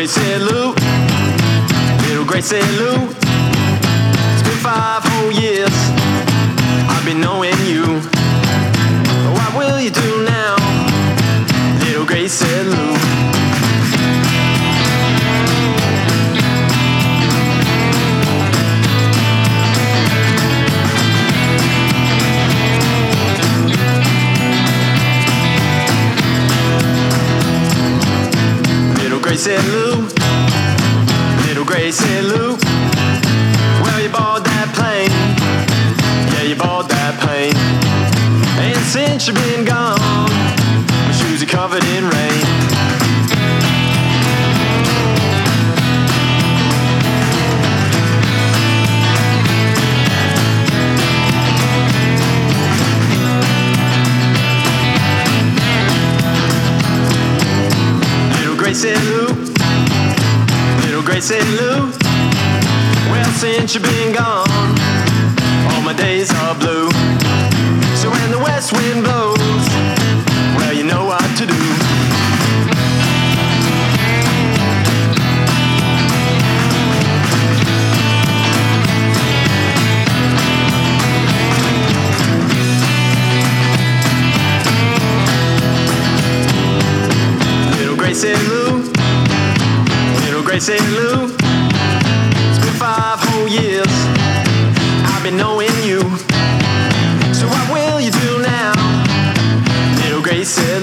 said Lou, little Grace said Lou, it's been 5 whole years I've been knowing you. What will you do now? Little Grace said Lou. Little Grace said Lou, little Grace said Lou, well you bought that plane, yeah you bought that plane, and since you've been gone, my shoes are covered in rain. Little Grace said Lou, little Grace said Lou, well since you've been gone, all my days are blue. So when the west wind blows, well you know what to do. Little Grace said Lou, little Grace said Lou, it's been 5 whole years I've been knowing you. So what will you do now? Little Grace said